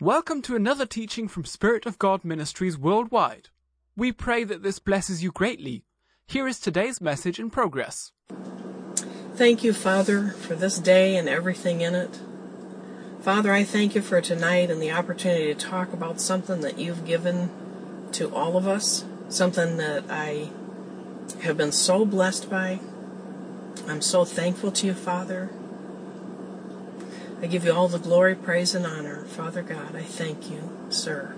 Welcome to another teaching from Spirit of God Ministries worldwide. We pray that this blesses you greatly. Here is today's message in progress. Thank you, Father, for this day and everything in it. Father, I thank you for tonight and the opportunity to talk about something that you've given to all of us, something that I have been so blessed by. I'm so thankful to you, Father. I give you all the glory, praise, and honor. Father God, I thank you, sir.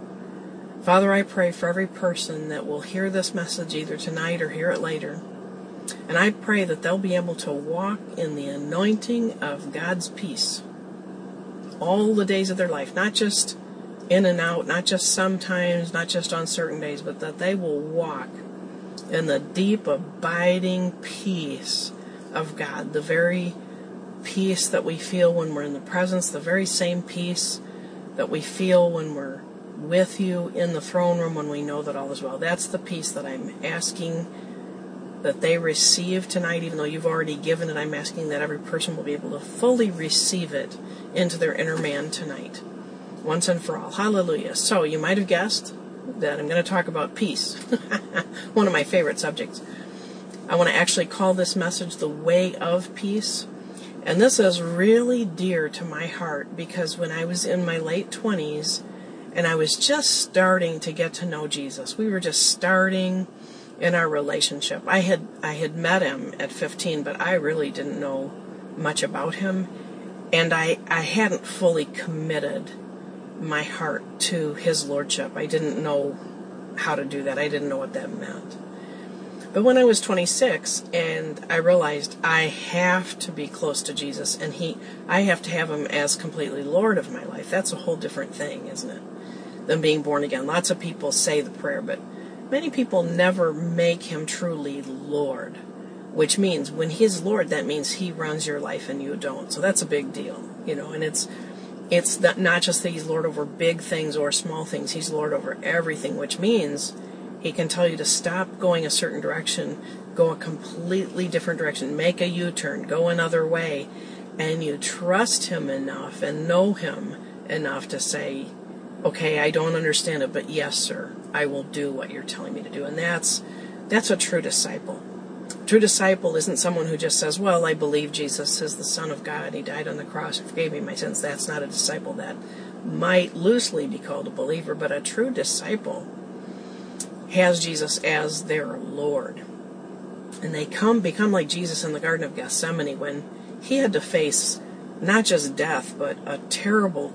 Father, I pray for every person that will hear this message either tonight or hear it later. And I pray that they'll be able to walk in the anointing of God's peace all the days of their life, not just in and out, not just sometimes, not just on certain days, but that they will walk in the deep, abiding peace of God, the very peace that we feel when we're in the presence, the very same peace that we feel when we're with you in the throne room when we know that all is well. That's the peace that I'm asking that they receive tonight, even though you've already given it. I'm asking that every person will be able to fully receive it into their inner man tonight, once and for all. Hallelujah. So you might have guessed that I'm going to talk about peace, one of my favorite subjects. I want to actually call this message the way of peace. And this is really dear to my heart because when I was in my late 20s and I was just starting to get to know Jesus, we were just starting in our relationship. I had met him at 15, but I really didn't know much about him. And I hadn't fully committed my heart to his lordship. I didn't know how to do that. I didn't know what that meant. But when I was 26 and I realized I have to be close to Jesus and I have to have him as completely Lord of my life, that's a whole different thing, isn't it, than being born again. Lots of people say the prayer, but many people never make him truly Lord, which means when he's Lord, that means he runs your life and you don't. So that's a big deal, and it's not just that he's Lord over big things or small things. He's Lord over everything, which means he can tell you to stop going a certain direction, go a completely different direction, make a U-turn, go another way, and you trust him enough and know him enough to say, okay, I don't understand it, but yes, sir, I will do what you're telling me to do. And that's a true disciple. A true disciple isn't someone who just says, well, I believe Jesus is the Son of God, he died on the cross, and forgave me my sins. That's not a disciple. That might loosely be called a believer, but a true disciple has Jesus as their Lord. And they become like Jesus in the Garden of Gethsemane when he had to face not just death, but a terrible,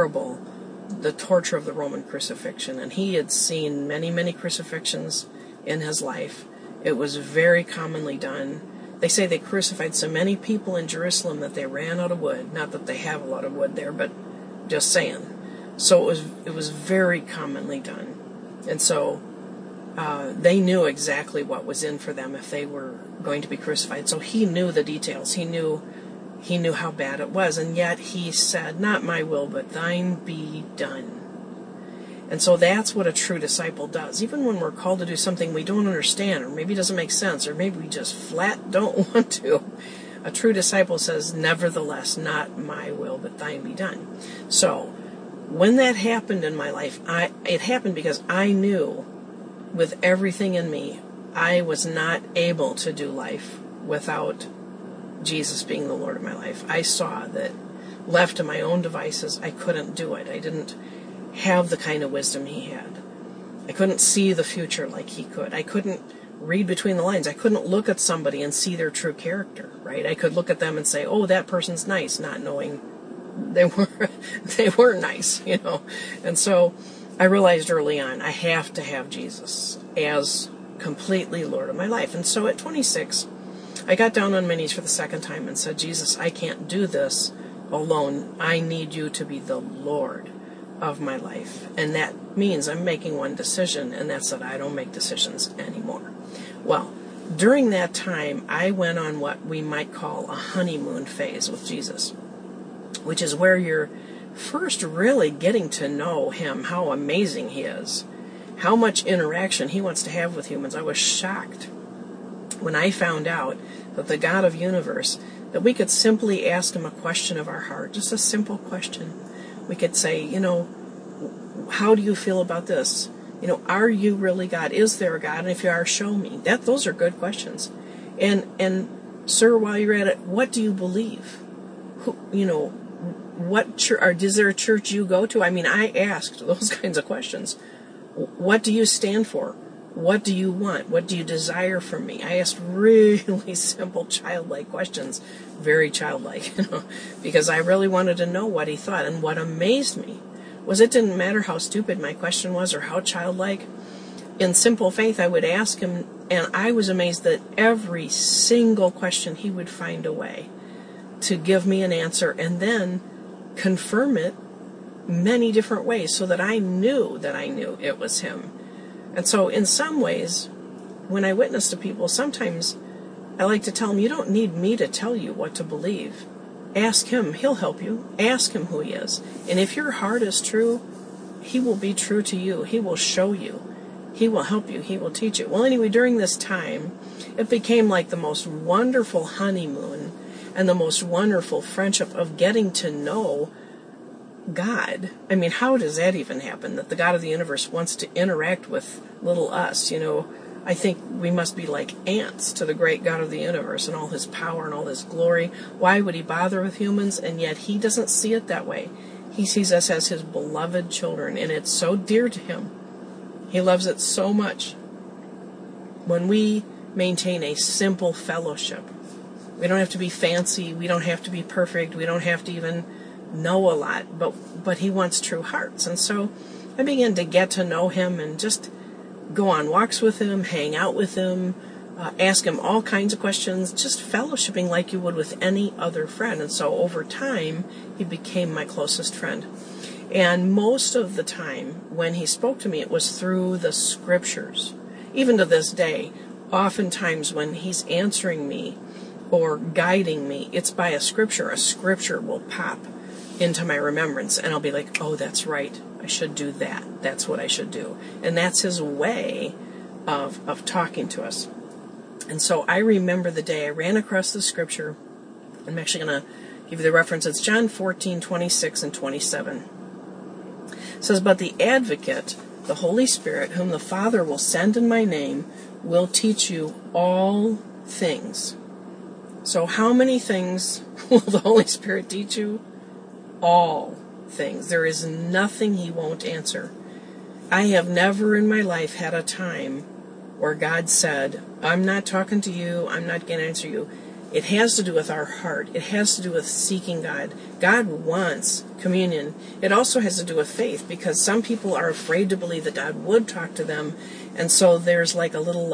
the torture of the Roman crucifixion. And he had seen many, many crucifixions in his life. It was very commonly done. They say they crucified so many people in Jerusalem that they ran out of wood. Not that they have a lot of wood there, but just saying. So it was very commonly done. And so they knew exactly what was in for them if they were going to be crucified. So he knew the details. He knew how bad it was. And yet he said, not my will, but thine be done. And so that's what a true disciple does. Even when we're called to do something we don't understand, or maybe it doesn't make sense, or maybe we just flat don't want to, a true disciple says, nevertheless, not my will, but thine be done. So when that happened in my life, it happened because I knew with everything in me, I was not able to do life without Jesus being the Lord of my life. I saw that left to my own devices, I couldn't do it. I didn't have the kind of wisdom he had. I couldn't see the future like he could. I couldn't read between the lines. I couldn't look at somebody and see their true character, right? I could look at them and say, oh, that person's nice, not knowing they weren't nice, And so I realized early on, I have to have Jesus as completely Lord of my life. And so at 26, I got down on my knees for the second time and said, Jesus, I can't do this alone. I need you to be the Lord of my life. And that means I'm making one decision, and that's that I don't make decisions anymore. Well, during that time, I went on what we might call a honeymoon phase with Jesus, which is where you're first really getting to know him, how amazing he is, how much interaction he wants to have with humans. I was shocked when I found out that the God of universe, that we could simply ask him a question of our heart, just a simple question. We could say, how do you feel about this? Are you really God? Is there a God? And if you are, show me. Those are good questions. And sir, while you're at it, what do you believe? What church, or is there a church you go to? I mean, I asked those kinds of questions. What do you stand for? What do you want? What do you desire from me? I asked really simple, childlike questions, very childlike, because I really wanted to know what he thought. And what amazed me was it didn't matter how stupid my question was or how childlike. In simple faith, I would ask him, and I was amazed that every single question he would find a way to give me an answer and then confirm it many different ways so that I knew it was him. And so in some ways, when I witness to people, sometimes I like to tell them, you don't need me to tell you what to believe. Ask him. He'll help you. Ask him who he is. And if your heart is true, he will be true to you. He will show you. He will help you. He will teach you. Well, anyway, during this time, it became like the most wonderful honeymoon and the most wonderful friendship of getting to know God. I mean, how does that even happen? That the God of the universe wants to interact with little us, I think we must be like ants to the great God of the universe and all his power and all his glory. Why would he bother with humans? And yet he doesn't see it that way. He sees us as his beloved children, and it's so dear to him. He loves it so much. When we maintain a simple fellowship, we don't have to be fancy, we don't have to be perfect, we don't have to even know a lot, but he wants true hearts. And so I began to get to know him and just go on walks with him, hang out with him, ask him all kinds of questions, just fellowshipping like you would with any other friend. And so over time, he became my closest friend. And most of the time when he spoke to me, it was through the scriptures. Even to this day, oftentimes when he's answering me or guiding me, it's by a scripture. A scripture will pop into my remembrance, and I'll be like, oh, that's right. I should do that. That's what I should do. And that's his way of talking to us. And so I remember the day I ran across the scripture. I'm actually going to give you the reference. It's John 14:26 and 27. It says, but the advocate, the Holy Spirit, whom the Father will send in my name, will teach you all things. So how many things will the Holy Spirit teach you? All things. There is nothing he won't answer. I have never in my life had a time where God said, I'm not talking to you, I'm not going to answer you. It has to do with our heart. It has to do with seeking God. God wants communion. It also has to do with faith, because some people are afraid to believe that God would talk to them, and so there's like a little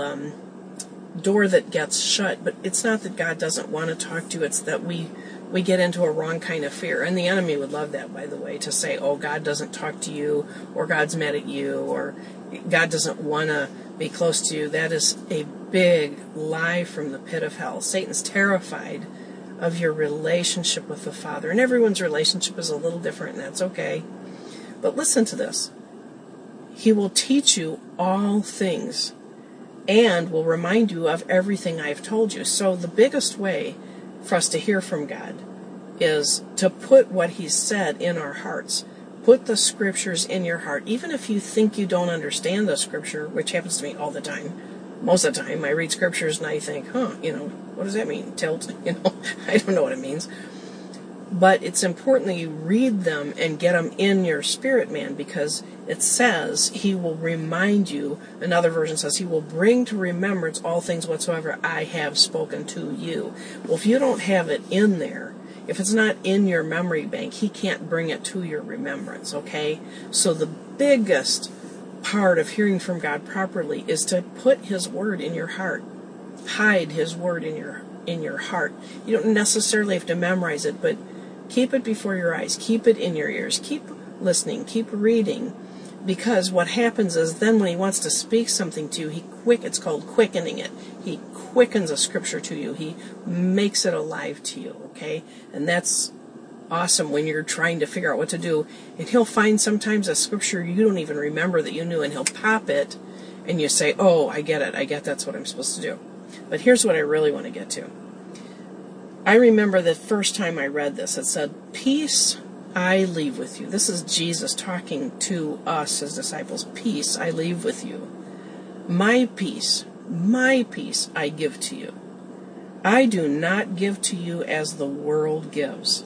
door that gets shut. But it's not that God doesn't want to talk to you, it's that we get into a wrong kind of fear. And the enemy would love that, by the way, to say, oh, God doesn't talk to you, or God's mad at you, or God doesn't want to be close to you. That is a big lie from the pit of hell. Satan's terrified of your relationship with the Father. And everyone's relationship is a little different, and that's okay. But listen to this. He will teach you all things and will remind you of everything I've told you. So the biggest way for us to hear from God is to put what he said in our hearts. Put the scriptures in your heart. Even if you think you don't understand the scripture, which happens to me all the time. Most of the time I read scriptures and I think, what does that mean? Tilt, I don't know what it means. But it's important that you read them and get them in your spirit, man, because it says he will remind you. Another version says he will bring to remembrance all things whatsoever I have spoken to you. Well, if you don't have it in there, if it's not in your memory bank, he can't bring it to your remembrance, okay? So the biggest part of hearing from God properly is to put his word in your heart. Hide his word in your heart. You don't necessarily have to memorize it, but keep it before your eyes. Keep it in your ears. Keep listening. Keep reading. Because what happens is then when he wants to speak something to you, it's called quickening it. He quickens a scripture to you. He makes it alive to you, okay? And that's awesome when you're trying to figure out what to do. And he'll find sometimes a scripture you don't even remember that you knew, and he'll pop it, and you say, oh, I get it. I get that's what I'm supposed to do. But here's what I really want to get to. I remember the first time I read this, it said, peace I leave with you. This is Jesus talking to us, his disciples. Peace I leave with you. My peace I give to you. I do not give to you as the world gives.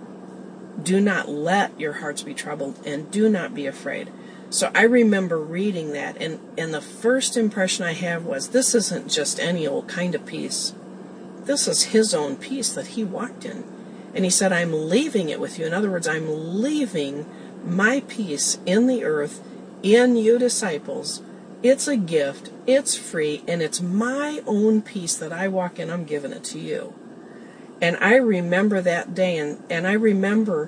Do not let your hearts be troubled, and do not be afraid. So I remember reading that, and the first impression I have was, this isn't just any old kind of peace. This is his own peace that he walked in. And he said, I'm leaving it with you. In other words, I'm leaving my peace in the earth, in you disciples. It's a gift, it's free, and it's my own peace that I walk in. I'm giving it to you. And I remember that day, and I remember,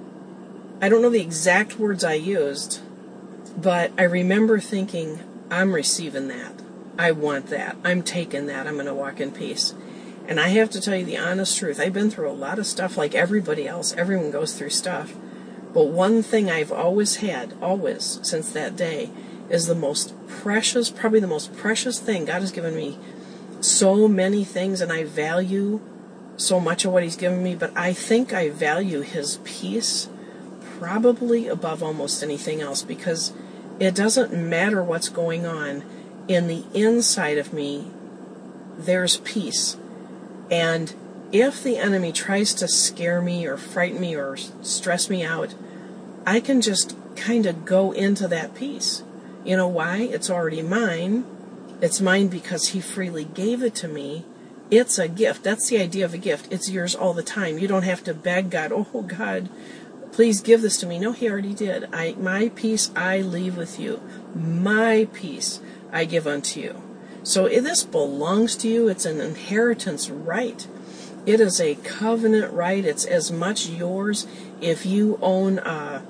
I don't know the exact words I used, but I remember thinking, I'm receiving that. I want that. I'm taking that. I'm going to walk in peace. And I have to tell you the honest truth. I've been through a lot of stuff like everybody else. Everyone goes through stuff. But one thing I've always had, always, since that day, is the most precious, probably the most precious thing. God has given me so many things, and I value so much of what he's given me, but I think I value his peace probably above almost anything else, because it doesn't matter what's going on. In the inside of me, there's peace. And if the enemy tries to scare me or frighten me or stress me out, I can just kind of go into that peace. You know why? It's already mine. It's mine because he freely gave it to me. It's a gift. That's the idea of a gift. It's yours all the time. You don't have to beg God, oh God, please give this to me. No, he already did. My peace I leave with you. My peace I give unto you. So this belongs to you. It's an inheritance right. It is a covenant right. It's as much yours if you own a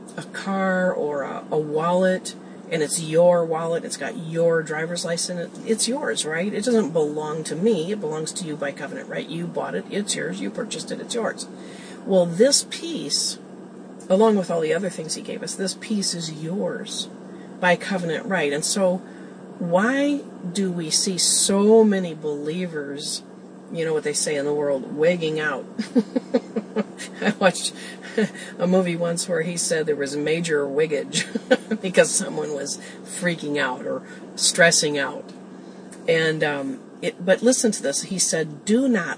car or a wallet, and it's your wallet. It's got your driver's license. It's yours, right? It doesn't belong to me. It belongs to you by covenant right. You bought it. It's yours. You purchased it. It's yours. Well, this peace, along with all the other things he gave us, this peace is yours by covenant right. And so why do we see so many believers, you know what they say in the world, wigging out? I watched a movie once where he said there was major wiggage because someone was freaking out or stressing out. And but listen to this. He said, do not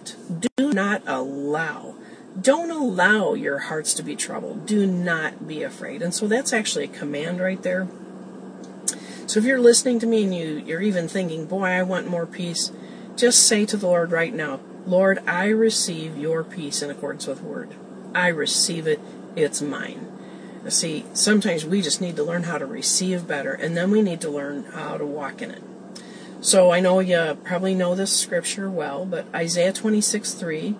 allow. Don't allow your hearts to be troubled. Do not be afraid. And so that's actually a command right there. So if you're listening to me and you're even thinking, boy, I want more peace, just say to the Lord right now, Lord, I receive your peace in accordance with the word. I receive it. It's mine. Now, see, sometimes we just need to learn how to receive better, and then we need to learn how to walk in it. So I know you probably know this scripture well, but Isaiah 26:3,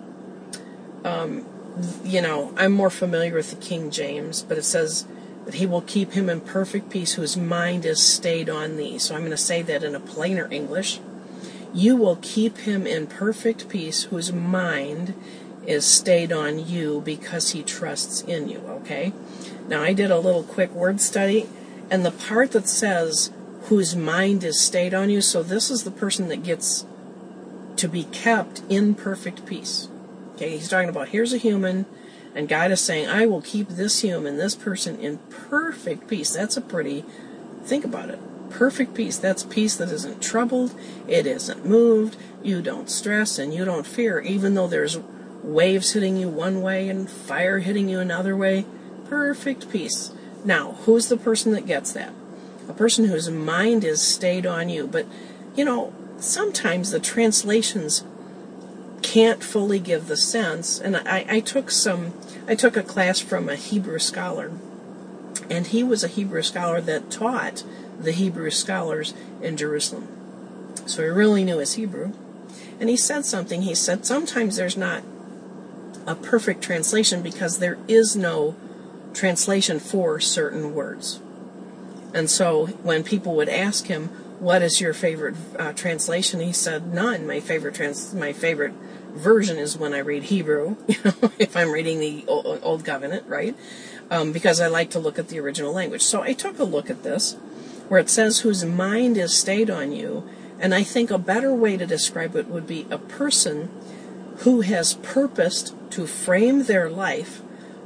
I'm more familiar with the King James, but it says that he will keep him in perfect peace whose mind is stayed on thee. So I'm going to say that in a plainer English. You will keep him in perfect peace whose mind is stayed on you because he trusts in you, okay? Now, I did a little quick word study, and the part that says whose mind is stayed on you, so this is the person that gets to be kept in perfect peace. Okay, he's talking about here's a human, and God is saying, I will keep this human, this person in perfect peace. That's think about it. Perfect peace. That's peace that isn't troubled, it isn't moved, you don't stress, and you don't fear, even though there's waves hitting you one way and fire hitting you another way. Perfect peace. Now, who's the person that gets that? A person whose mind is stayed on you. But, sometimes the translations can't fully give the sense. And I took a class from a Hebrew scholar, and he was a Hebrew scholar that taught the Hebrew scholars in Jerusalem. So he really knew his Hebrew. And he said something. He said sometimes there's not a perfect translation because there is no translation for certain words. And so when people would ask him, what is your favorite translation? He said, none. My favorite version is when I read Hebrew, if I'm reading the Old Covenant, right? Because I like to look at the original language. So I took a look at this, where it says whose mind is stayed on you, and I think a better way to describe it would be a person who has purposed to frame their life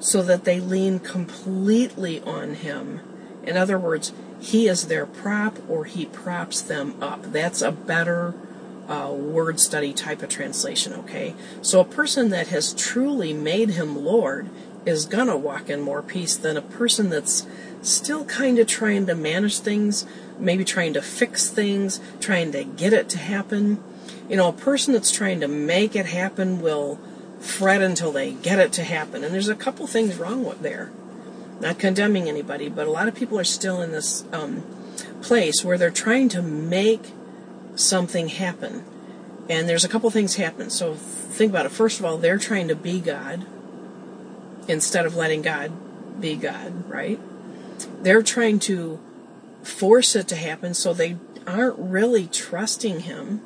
so that they lean completely on him. In other words, he is their prop or he props them up. That's a better word study type of translation, okay? So a person that has truly made him Lord is going to walk in more peace than a person that's still kind of trying to manage things, maybe trying to fix things, trying to get it to happen. You know, a person that's trying to make it happen will fret until they get it to happen. And there's a couple things wrong with there. Not condemning anybody, but a lot of people are still in this place where they're trying to make something happen. And there's a couple things happen. So think about it. First of all, they're trying to be God instead of letting God be God, right? They're trying to force it to happen, so they aren't really trusting him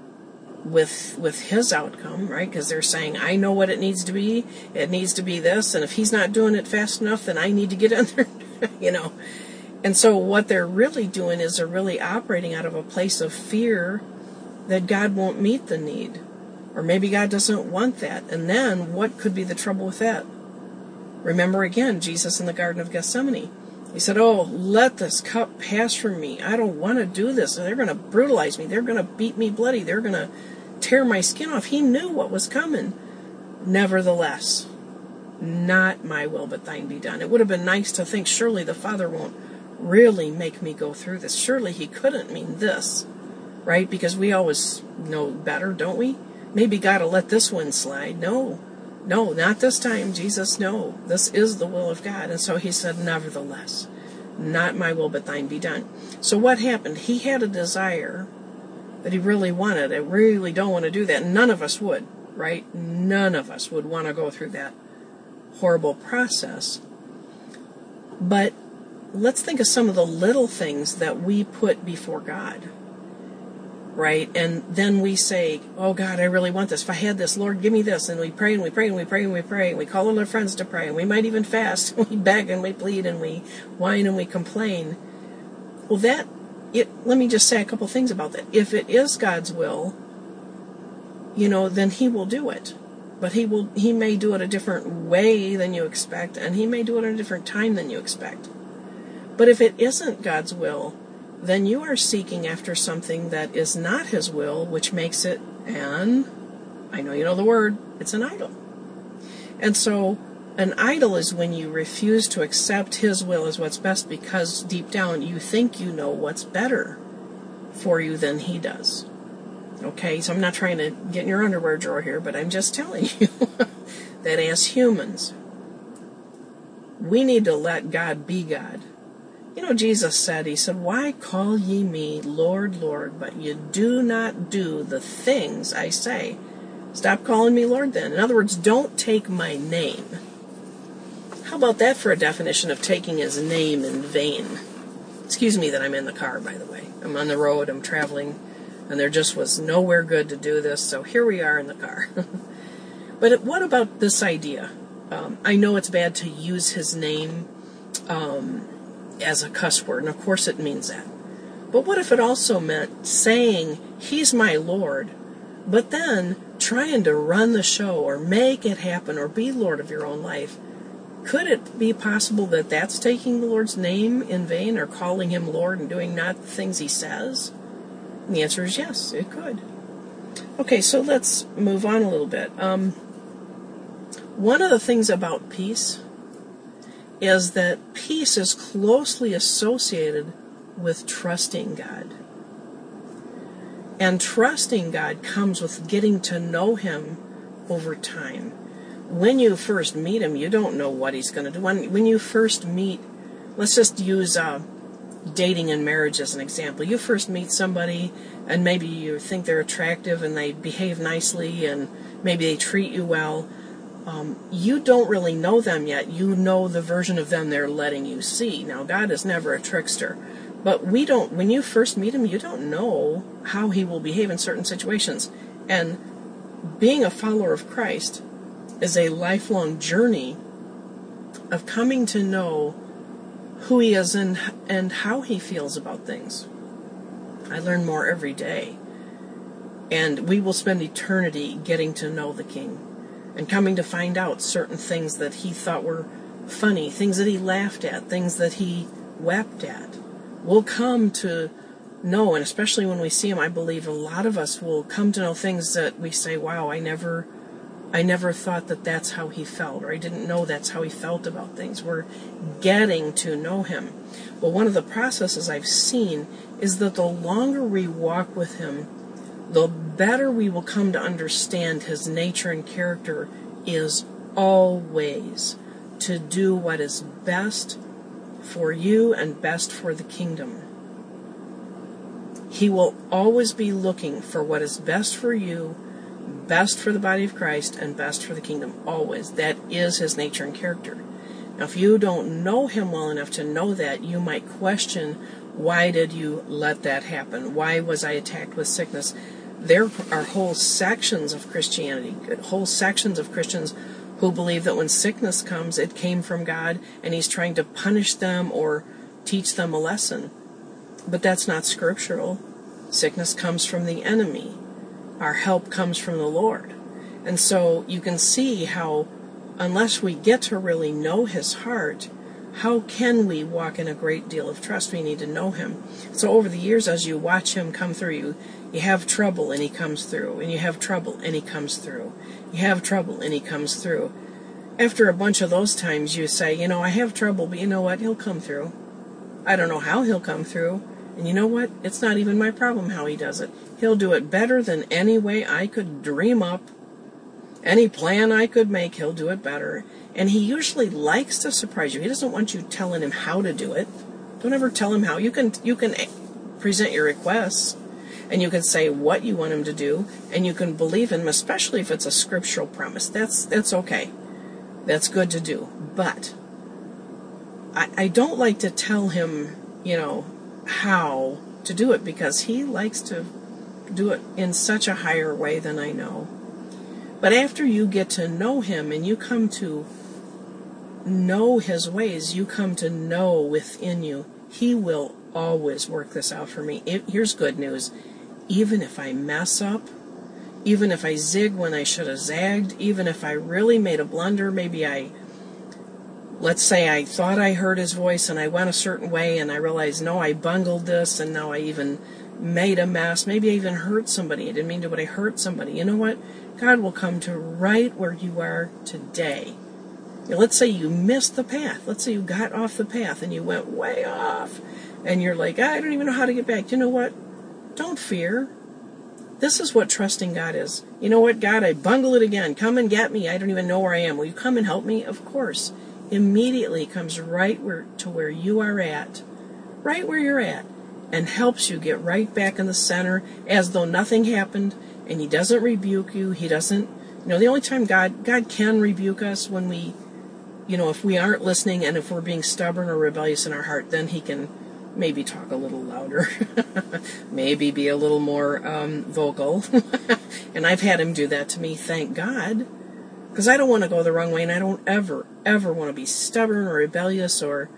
with his outcome, right? Because they're saying, I know what it needs to be this, and if he's not doing it fast enough, then I need to get in there, you know. And so what they're really doing is they're really operating out of a place of fear that God won't meet the need, or maybe God doesn't want that. And then what could be the trouble with that? Remember again, Jesus in the Garden of Gethsemane. He said, oh, let this cup pass from me. I don't want to do this. They're going to brutalize me. They're going to beat me bloody. They're going to tear my skin off. He knew what was coming. Nevertheless, not my will, but thine be done. It would have been nice to think, surely the Father won't really make me go through this. Surely he couldn't mean this, right? Because we always know better, don't we? Maybe God will let this one slide. No, not this time, Jesus, no. This is the will of God. And so he said, nevertheless, not my will, but thine be done. So what happened? He had a desire that he really wanted. I really don't want to do that. None of us would, right? None of us would want to go through that horrible process. But let's think of some of the little things that we put before God, right? And then we say, oh God, I really want this. If I had this, Lord, give me this. And we pray and we pray and we pray and we pray. And we call all our friends to pray. And we might even fast. We beg and we plead and we whine and we complain. Well, let me just say a couple things about that. If it is God's will, then he will do it. But he may do it a different way than you expect, and he may do it at a different time than you expect. But if it isn't God's will, then you are seeking after something that is not his will, which makes it I know you know the word, it's an idol. And so an idol is when you refuse to accept his will as what's best because deep down you think you know what's better for you than he does. Okay, so I'm not trying to get in your underwear drawer here, but I'm just telling you that as humans, we need to let God be God. Jesus said, he said, why call ye me Lord, Lord, but you do not do the things I say? Stop calling me Lord then. In other words, don't take my name. How about that for a definition of taking his name in vain? Excuse me that I'm in the car, by the way. I'm on the road, I'm traveling, and there just was nowhere good to do this, so here we are in the car. But what about this idea? I know it's bad to use his name as a cuss word, and of course it means that. But what if it also meant saying, he's my Lord, but then trying to run the show or make it happen or be Lord of your own life? Could it be possible that that's taking the Lord's name in vain or calling him Lord and doing not the things he says? And the answer is yes, it could. Okay, so let's move on a little bit. One of the things about peace is that peace is closely associated with trusting God. And trusting God comes with getting to know him over time. When you first meet him, you don't know what he's going to do. When you first meet, let's just use dating and marriage as an example. You first meet somebody, and maybe you think they're attractive, and they behave nicely, and maybe they treat you well. You don't really know them yet. You know the version of them they're letting you see. Now, God is never a trickster. But when you first meet him, you don't know how he will behave in certain situations. And being a follower of Christ is a lifelong journey of coming to know who he is and how he feels about things. I learn more every day. And we will spend eternity getting to know the King. and coming to find out certain things that he thought were funny, things that he laughed at, things that he wept at. We'll come to know, and especially when we see him, I believe a lot of us will come to know things that we say, wow, I never thought that that's how he felt, or I didn't know that's how he felt about things. We're getting to know him. Well, one of the processes I've seen is that the longer we walk with him, the better we will come to understand his nature and character is always to do what is best for you and best for the kingdom. He will always be looking for what is best for you, best for the body of Christ, and best for the kingdom. Always. That is his nature and character. Now, if you don't know him well enough to know that, you might question, why did you let that happen? Why was I attacked with sickness? There are whole sections of Christianity, whole sections of Christians who believe that when sickness comes, it came from God, and he's trying to punish them or teach them a lesson. But that's not scriptural. Sickness comes from the enemy. Our help comes from the Lord. And so you can see how, unless we get to really know his heart, how can we walk in a great deal of trust? We need to know him. So over the years, as you watch him come through, you have trouble and he comes through, and you have trouble and he comes through. You have trouble and he comes through. After a bunch of those times, you say, I have trouble, but you know what? He'll come through. I don't know how he'll come through. And you know what? It's not even my problem how he does it. He'll do it better than any way I could dream up. Any plan I could make, he'll do it better. And he usually likes to surprise you. He doesn't want you telling him how to do it. Don't ever tell him how. You can present your requests, and you can say what you want him to do, and you can believe in him, especially if it's a scriptural promise. That's okay. That's good to do. But I don't like to tell him, how to do it, because he likes to do it in such a higher way than I know. But after you get to know him and you come to know his ways, you come to know within you, he will always work this out for me. Here's good news. Even if I mess up, even if I zig when I should have zagged, even if I really made a blunder, let's say I thought I heard his voice and I went a certain way and I realized, no, I bungled this, and now I even made a mess. Maybe I even hurt somebody. I didn't mean to, but I hurt somebody. You know what? God will come to right where you are today. Let's say you missed the path. Let's say you got off the path and you went way off, and you're like, I don't even know how to get back. You know what? Don't fear. This is what trusting God is. You know what, God, I bungled it again. Come and get me. I don't even know where I am. Will you come and help me? Of course. Immediately comes right to where you are at, right where you're at, and helps you get right back in the center as though nothing happened, and he doesn't rebuke you. He doesn't, the only time God can rebuke us when we, if we aren't listening and if we're being stubborn or rebellious in our heart, then he can maybe talk a little louder, maybe be a little more vocal. And I've had him do that to me, thank God, because I don't want to go the wrong way, and I don't ever want to be stubborn or rebellious or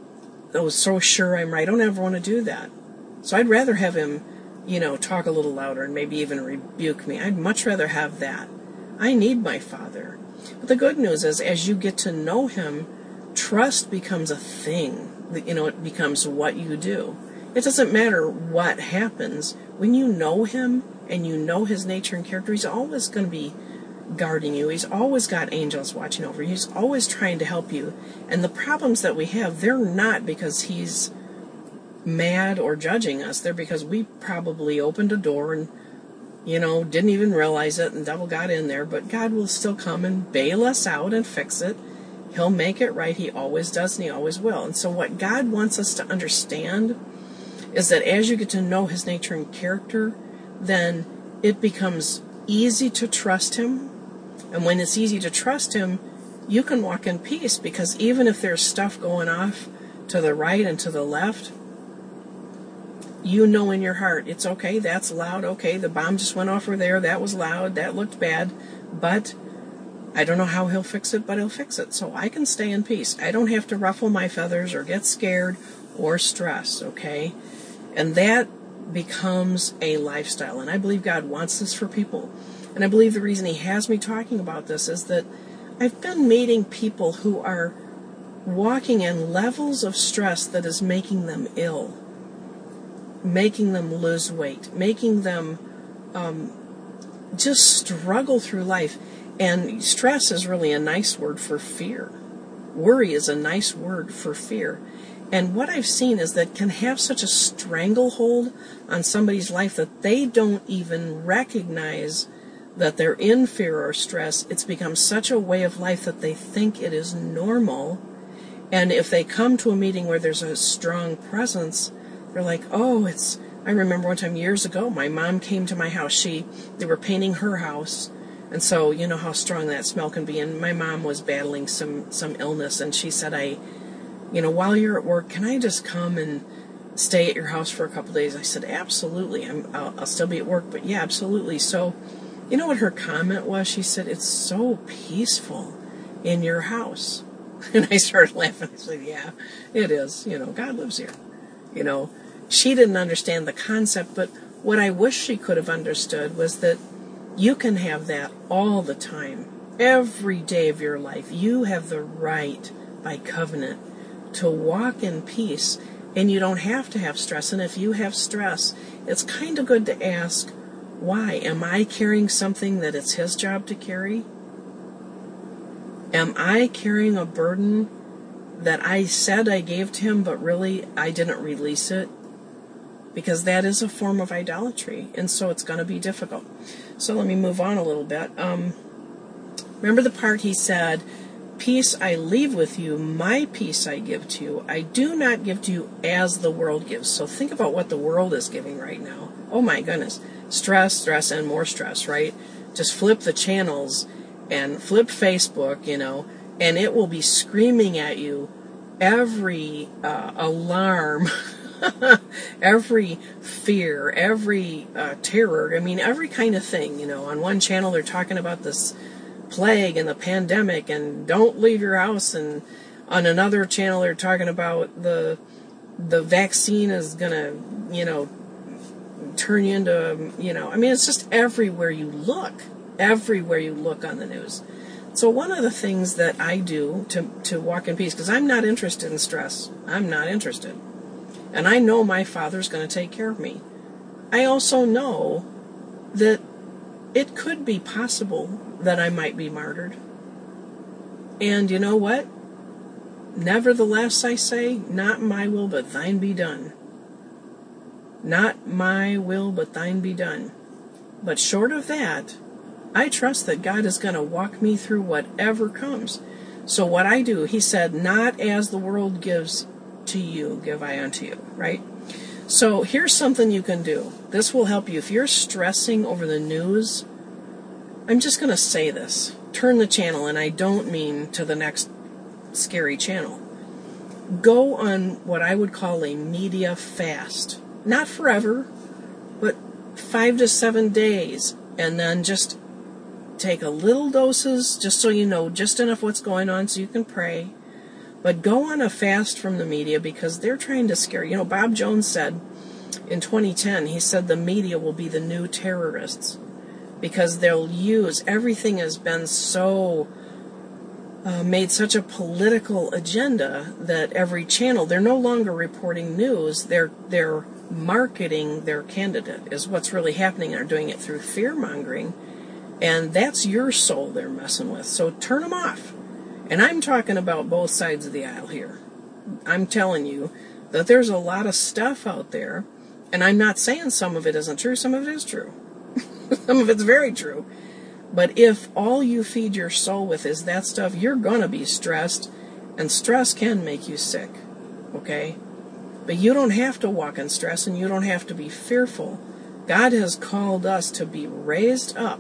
so sure I'm right. I don't ever want to do that. So I'd rather have him, talk a little louder and maybe even rebuke me. I'd much rather have that. I need my Father. But the good news is, as you get to know him, trust becomes a thing. It becomes what you do. It doesn't matter what happens. When you know him and you know his nature and character, he's always going to be guarding you. He's always got angels watching over you. He's always trying to help you. And the problems that we have, they're not because he's mad or judging us. They're because we probably opened a door and, didn't even realize it, and the devil got in there. But God will still come and bail us out and fix it. He'll make it right. He always does, and he always will. And so what God wants us to understand is that as you get to know his nature and character, then it becomes easy to trust him. And when it's easy to trust him, you can walk in peace, because even if there's stuff going off to the right and to the left, in your heart, it's okay, that's loud, okay, the bomb just went off over there, that was loud, that looked bad, but I don't know how he'll fix it, but he'll fix it. So I can stay in peace. I don't have to ruffle my feathers or get scared or stress, okay? And that becomes a lifestyle. And I believe God wants this for people. And I believe the reason he has me talking about this is that I've been meeting people who are walking in levels of stress that is making them ill, making them lose weight, making them just struggle through life. And stress is really a nice word for fear. Worry is a nice word for fear. And what I've seen is that can have such a stranglehold on somebody's life that they don't even recognize that they're in fear or stress. It's become such a way of life that they think it is normal. And if they come to a meeting where there's a strong presence, they're like, oh, I remember one time years ago, my mom came to my house. They were painting her house. And so, you know how strong that smell can be. And my mom was battling some illness. And she said, while you're at work, can I just come and stay at your house for a couple days? I said, absolutely. I'll still be at work, but yeah, absolutely. So, you know what her comment was? She said, it's so peaceful in your house. And I started laughing. I said, yeah, it is. God lives here. She didn't understand the concept, but what I wish she could have understood was that you can have that all the time. Every day of your life, you have the right by covenant to walk in peace, and you don't have to have stress. And if you have stress, it's kind of good to ask, why? Am I carrying something that it's his job to carry? Am I carrying a burden that I said I gave to him, but really I didn't release it? Because that is a form of idolatry, and so it's going to be difficult. So let me move on a little bit. Remember the part he said, peace I leave with you, my peace I give to you. I do not give to you as the world gives. So think about what the world is giving right now. Oh my goodness. Stress, and more stress, right? Just flip the channels and flip Facebook, and it will be screaming at you every alarm, every fear, every terror. I mean, every kind of thing. On one channel they're talking about this plague and the pandemic and don't leave your house, and on another channel they're talking about the vaccine is gonna turn you into it's just everywhere you look on the news. So one of the things that I do to walk in peace, because I'm not interested in stress, I'm not interested, and I know my Father's going to take care of me. I also know that it could be possible that I might be martyred. And you know what? Nevertheless, I say, not my will, but thine be done. Not my will, but thine be done. But short of that, I trust that God is going to walk me through whatever comes. So what I do, he said, not as the world gives to you, give I unto you, right? So here's something you can do. This will help you. If you're stressing over the news, I'm just going to say this. Turn the channel, and I don't mean to the next scary channel. Go on what I would call a media fast. Not forever, but 5 to 7 days, and then just take a little doses, just so you know just enough what's going on so you can pray. But go on a fast from the media, because they're trying to scare you. Bob Jones said in 2010, he said the media will be the new terrorists, because they'll use, everything has been so made such a political agenda that every channel, they're no longer reporting news, they're marketing their candidate is what's really happening. They're doing it through fear-mongering, and that's your soul they're messing with. So turn them off. And I'm talking about both sides of the aisle here. I'm telling you that there's a lot of stuff out there, and I'm not saying some of it isn't true, some of it is true. Some of it's very true. But if all you feed your soul with is that stuff, you're going to be stressed, and stress can make you sick, okay? But you don't have to walk in stress, and you don't have to be fearful. God has called us to be raised up,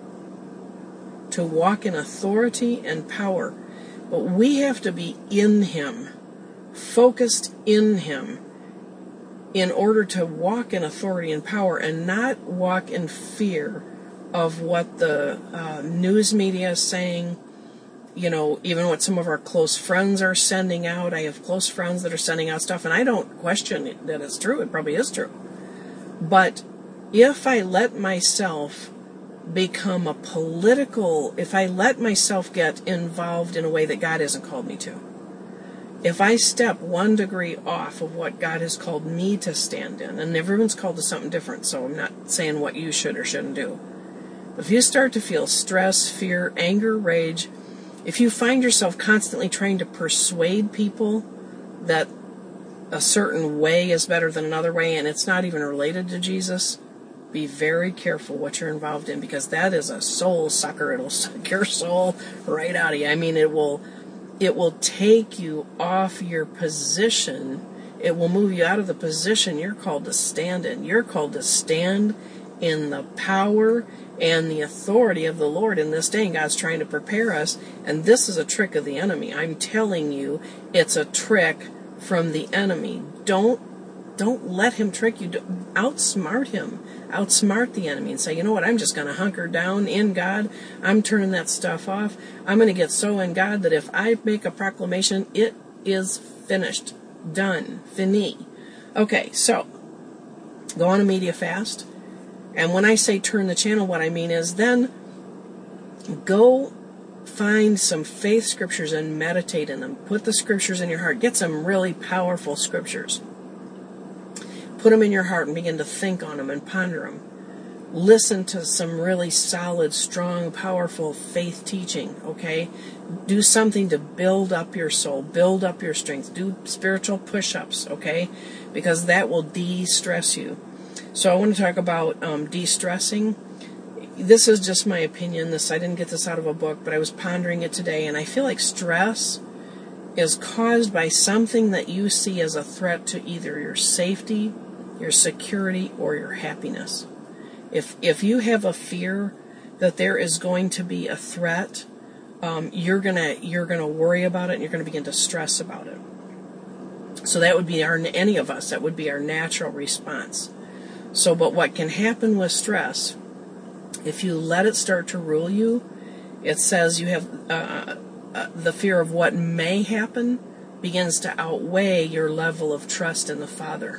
to walk in authority and power. But we have to be in Him, focused in Him, in order to walk in authority and power, and not walk in fear of what the news media is saying, even what some of our close friends are sending out. I have close friends that are sending out stuff, and I don't question that it's true. It probably is true. But if I let myself become a political, if I let myself get involved in a way that God hasn't called me to, if I step 1 degree off of what God has called me to stand in, and everyone's called to something different, so I'm not saying what you should or shouldn't do. If you start to feel stress, fear, anger, rage, if you find yourself constantly trying to persuade people that a certain way is better than another way, and it's not even related to Jesus, be very careful what you're involved in, because that is a soul sucker. It'll suck your soul right out of you. I mean, it will take you off your position. It will move you out of the position you're called to stand in. You're called to stand in the power and the authority of the Lord in this day. And God's trying to prepare us. And this is a trick of the enemy. I'm telling you, it's a trick from the enemy. Don't let him trick you. Outsmart him. Outsmart the enemy and say, you know what, I'm just going to hunker down in God. I'm turning that stuff off. I'm going to get so in God that if I make a proclamation, it is finished. Done. Fini. Okay, so go on a media fast. And when I say turn the channel, what I mean is then go find some faith scriptures and meditate in them. Put the scriptures in your heart. Get some really powerful scriptures. Put them in your heart and begin to think on them and ponder them. Listen to some really solid, strong, powerful faith teaching, okay? Do something to build up your soul, build up your strength. Do spiritual push-ups, okay? Because that will de-stress you. So I want to talk about de-stressing. This is just my opinion. I didn't get this out of a book, but I was pondering it today, and I feel like stress is caused by something that you see as a threat to either your safety, your security, or your happiness. If you have a fear that there is going to be a threat, you're gonna worry about it, and you're gonna begin to stress about it. So that would be any of us. That would be our natural response. So, but what can happen with stress, if you let it start to rule you, it says you have the fear of what may happen begins to outweigh your level of trust in the Father.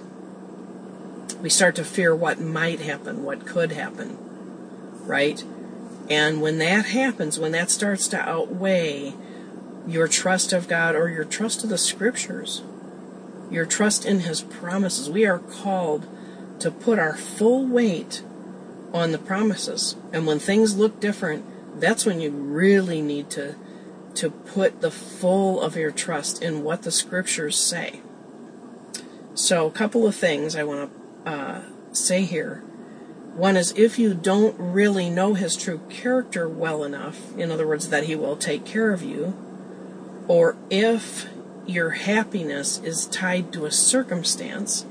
We start to fear what might happen, what could happen, right? And when that happens, when that starts to outweigh your trust of God or your trust of the Scriptures, your trust in His promises, we are called to put our full weight on the promises. And when things look different, that's when you really need to put the full of your trust in what the Scriptures say. So a couple of things I want to say here. One is, if you don't really know His true character well enough, in other words, that He will take care of you, or if your happiness is tied to a circumstance,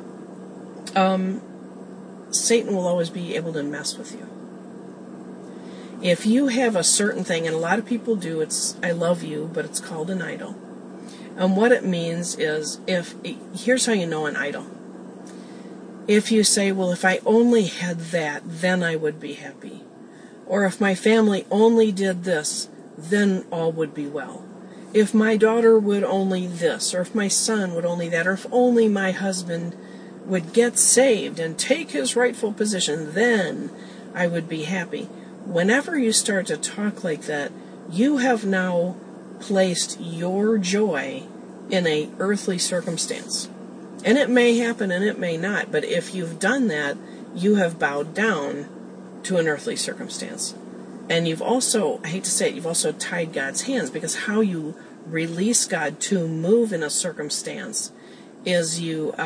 Satan will always be able to mess with you. If you have a certain thing, and a lot of people do, it's I love you, but it's called an idol. And what it means is, here's how you know an idol. If you say, well, if I only had that, then I would be happy. Or if my family only did this, then all would be well. If my daughter would only this, or if my son would only that, or if only my husband would get saved and take his rightful position, then I would be happy. Whenever you start to talk like that, you have now placed your joy in an earthly circumstance. And it may happen and it may not, but if you've done that, you have bowed down to an earthly circumstance. And you've also, I hate to say it, you've also tied God's hands, because how you release God to move in a circumstance is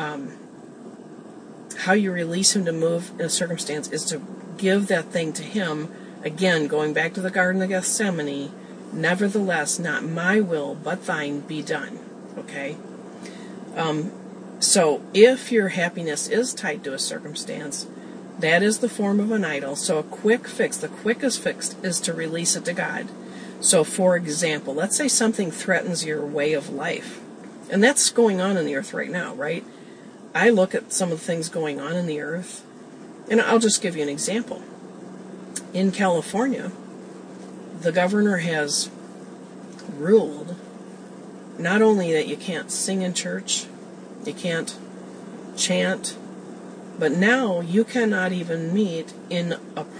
how you release Him to move in a circumstance is to give that thing to Him. Again, going back to the Garden of Gethsemane, nevertheless, not my will, but thine be done. Okay? So if your happiness is tied to a circumstance, that is the form of an idol. So a quick fix, the quickest fix is to release it to God. So for example, let's say something threatens your way of life. And that's going on in the earth right now, right? I look at some of the things going on in the earth, and I'll just give you an example. In California, the governor has ruled not only that you can't sing in church, you can't chant, but now you cannot even meet in a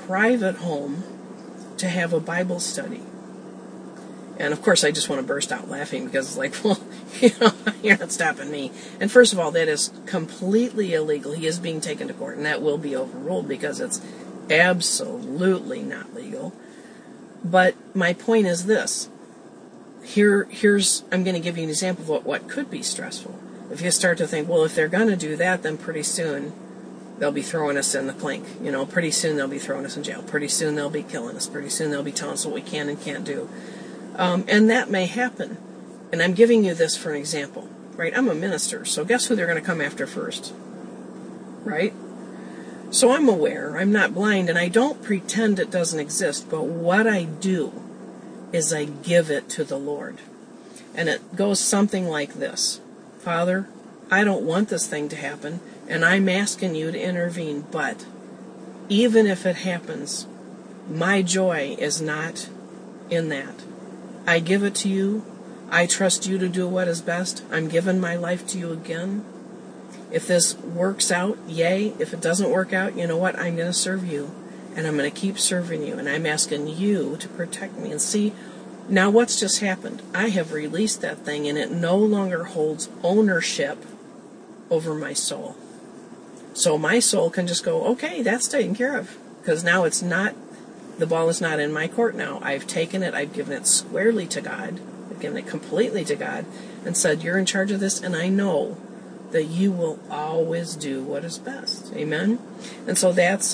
private home to have a Bible study. And of course, I just want to burst out laughing because it's like, well, you're not stopping me. And first of all, that is completely illegal. He is being taken to court, and that will be overruled because it's absolutely not legal. But my point is this. I'm going to give you an example of what could be stressful. If you start to think, well, if they're going to do that, then pretty soon they'll be throwing us in the clink. Pretty soon they'll be throwing us in jail. Pretty soon they'll be killing us. Pretty soon they'll be telling us what we can and can't do. And that may happen. And I'm giving you this for an example, right? I'm a minister, so guess who they're going to come after first, right? So I'm aware, I'm not blind, and I don't pretend it doesn't exist, but what I do is I give it to the Lord. And it goes something like this. Father, I don't want this thing to happen, and I'm asking you to intervene, but even if it happens, my joy is not in that. I give it to you. I trust you to do what is best. I'm giving my life to you again. If this works out, yay. If it doesn't work out, you know what? I'm going to serve you, and I'm going to keep serving you, and I'm asking you to protect me. And see, now what's just happened? I have released that thing, and it no longer holds ownership over my soul. So my soul can just go, okay, that's taken care of, because now it's not, the ball is not in my court now. I've taken it, I've given it squarely to God, I've given it completely to God, and said, you're in charge of this, and I know that you will always do what is best. Amen? And so that's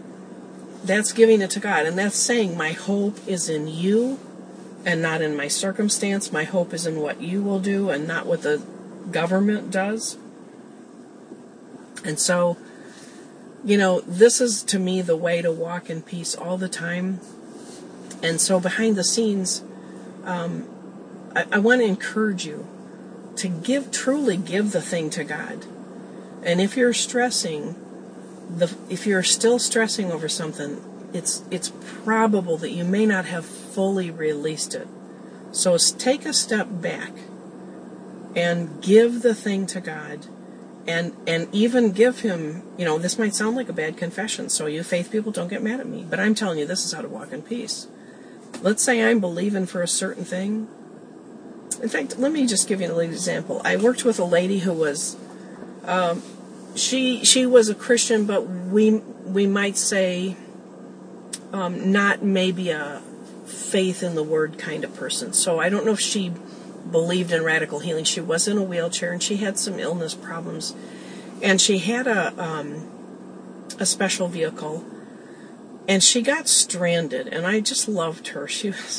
giving it to God, and that's saying my hope is in you and not in my circumstance. My hope is in what you will do and not what the government does. And so, this is to me the way to walk in peace all the time. And so behind the scenes, I want to encourage you to truly give the thing to God. And if you're if you're still stressing over something, it's probable that you may not have fully released it. So take a step back and give the thing to God. And even give him, this might sound like a bad confession, so you faith people don't get mad at me, but I'm telling you this is how to walk in peace. Let's say I'm believing for a certain thing. In fact, let me just give you an example. I worked with a lady who was, she was a Christian, but we might say not maybe a faith in the word kind of person. So I don't know if she believed in radical healing. She was in a wheelchair, and she had some illness problems, and she had a special vehicle, and she got stranded, and I just loved her.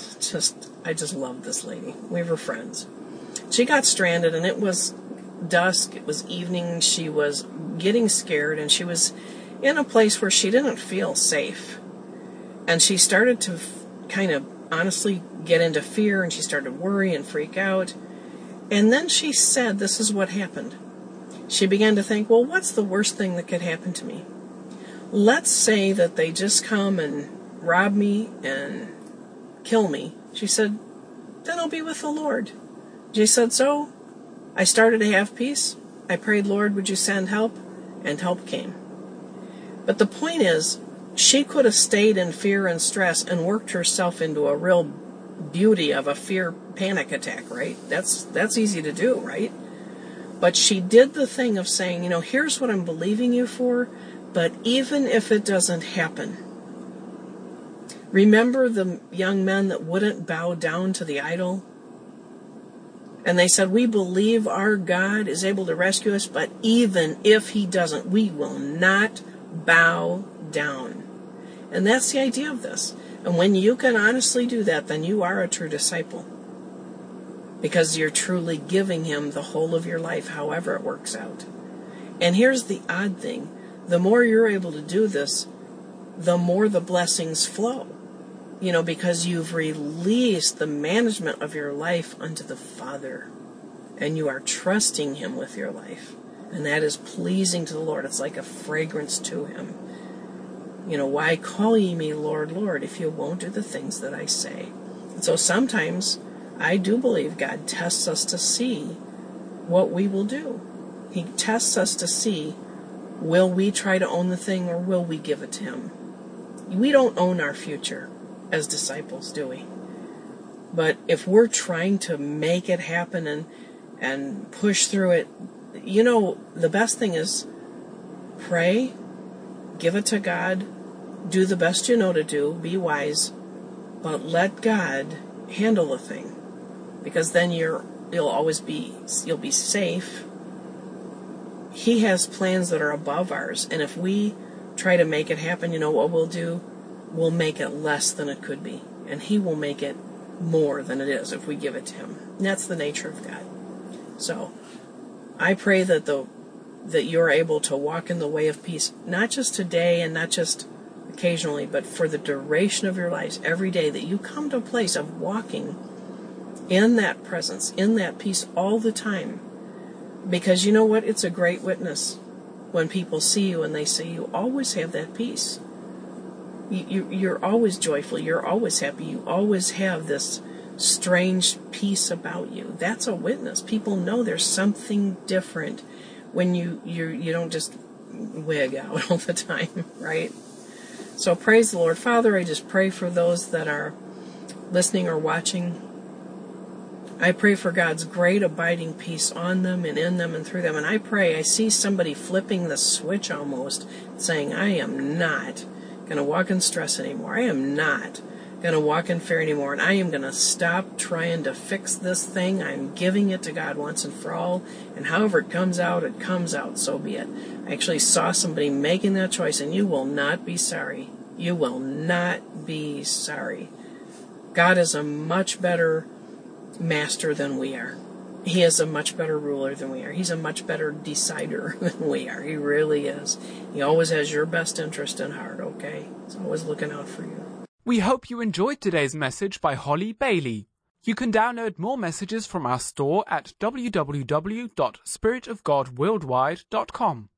I just loved this lady. We were friends. She got stranded, and it was dusk, it was evening, she was getting scared, and she was in a place where she didn't feel safe, and she started to kind of honestly get into fear, and she started to worry and freak out. And then she said, this is what happened. She began to think, well, what's the worst thing that could happen to me? Let's say that they just come and rob me and kill me. She said, then I'll be with the Lord. She said, so I started to have peace. I prayed, Lord, would you send help? And help came. But the point is, she could have stayed in fear and stress and worked herself into a real beauty of a fear panic attack, right? That's easy to do, right? But she did the thing of saying, here's what I'm believing you for, but even if it doesn't happen, remember the young men that wouldn't bow down to the idol? And they said, we believe our God is able to rescue us, but even if he doesn't, we will not bow down. And that's the idea of this. And when you can honestly do that, then you are a true disciple. Because you're truly giving him the whole of your life, however it works out. And here's the odd thing. The more you're able to do this, the more the blessings flow. Because you've released the management of your life unto the Father. And you are trusting him with your life. And that is pleasing to the Lord. It's like a fragrance to him. Why call ye me Lord, Lord, if you won't do the things that I say? And so sometimes I do believe God tests us to see what we will do. He tests us to see, will we try to own the thing or will we give it to him? We don't own our future as disciples, do we? But if we're trying to make it happen and push through it, the best thing is pray, give it to God, do the best you know to do, be wise, but let God handle the thing. Because then you'll be safe. He has plans that are above ours, and if we try to make it happen, you know what we'll do? We'll make it less than it could be, and He will make it more than it is if we give it to Him. And that's the nature of God. So I pray that you're able to walk in the way of peace, not just today and not just occasionally, but for the duration of your lives, every day, that you come to a place of walking in that presence, in that peace all the time. Because you know what? It's a great witness when people see you and they say you always have that peace. You're always joyful. You're always happy. You always have this strange peace about you. That's a witness. People know there's something different when you don't just wig out all the time, right? So praise the Lord. Father, I just pray for those that are listening or watching. I pray for God's great abiding peace on them and in them and through them. And I see somebody flipping the switch almost, saying, I am not going to walk in stress anymore. I am not going to walk in fear anymore. And I am going to stop trying to fix this thing. I'm giving it to God once and for all. And however it comes out, so be it. I actually saw somebody making that choice, and you will not be sorry. You will not be sorry. God is a much better master than we are. He is a much better ruler than we are. He's a much better decider than we are. He really is. He always has your best interest in heart, okay? He's always looking out for you. We hope you enjoyed today's message by Holly Bailey. You can download more messages from our store at www.spiritofgodworldwide.com.